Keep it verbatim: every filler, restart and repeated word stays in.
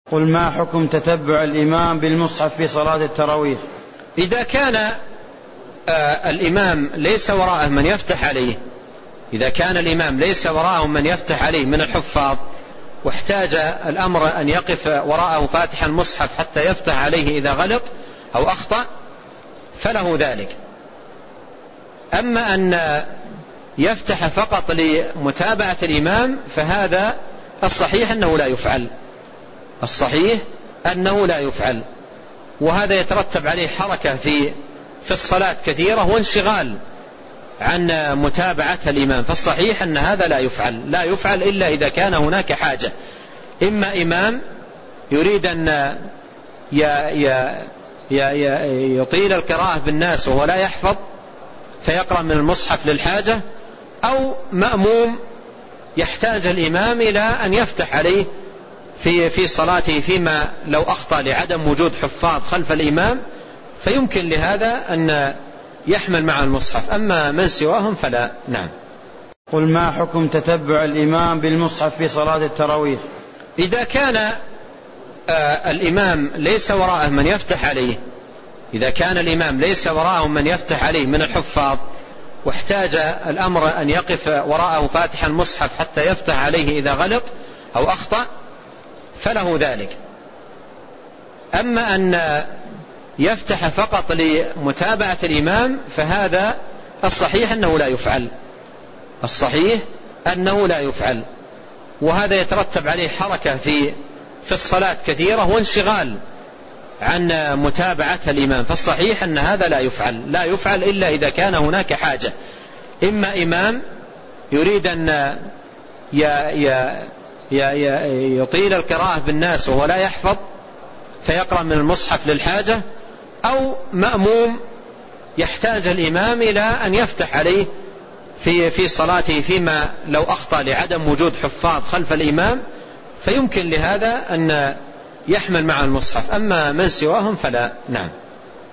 قل ما حكم تتبع الإمام بالمصحف في صلاة التراويح؟ إذا كان آه الإمام ليس وراءه من يفتح عليه إذا كان الإمام ليس وراءه من يفتح عليه من الحفاظ، واحتاج الأمر أن يقف وراءه فاتح المصحف حتى يفتح عليه إذا غلط أو أخطأ فله ذلك. أما أن يفتح فقط لمتابعة الإمام فهذا الصحيح أنه لا يفعل الصحيح أنه لا يفعل وهذا يترتب عليه حركة في في الصلاة كثيرة وانشغال عن متابعة الإمام، فالصحيح أن هذا لا يفعل لا يفعل إلا إذا كان هناك حاجة، إما إمام يريد أن يطيل القراءة بالناس وهو لا يحفظ فيقرأ من المصحف للحاجة، أو مأموم يحتاج الإمام إلى أن يفتح عليه في في صلاته فيما لو أخطأ لعدم وجود حفاظ خلف الإمام فيمكن لهذا أن يحمل مع المصحف، أما من سواهم فلا. نعم. قل ما حكم تتبع الإمام بالمصحف في صلاة التراويح؟ إذا كان آه الإمام ليس وراءه من يفتح عليه إذا كان الإمام ليس وراءه من يفتح عليه من الحفاظ، واحتاج الأمر أن يقف وراءه فاتح المصحف حتى يفتح عليه إذا غلط أو أخطأ فله ذلك. أما أن يفتح فقط لمتابعة الإمام فهذا الصحيح أنه لا يفعل الصحيح أنه لا يفعل وهذا يترتب عليه حركة في في الصلاة كثيرة وانشغال عن متابعة الإمام، فالصحيح أن هذا لا يفعل لا يفعل إلا إذا كان هناك حاجة، إما إمام يريد أن يطيل القراءة بالناس وهو لا يحفظ فيقرأ من المصحف للحاجة، أو مأموم يحتاج الإمام إلى أن يفتح عليه في في صلاته فيما لو أخطأ لعدم وجود حفاظ خلف الإمام فيمكن لهذا أن يحمل مع المصحف، أما من سواهم فلا. نعم.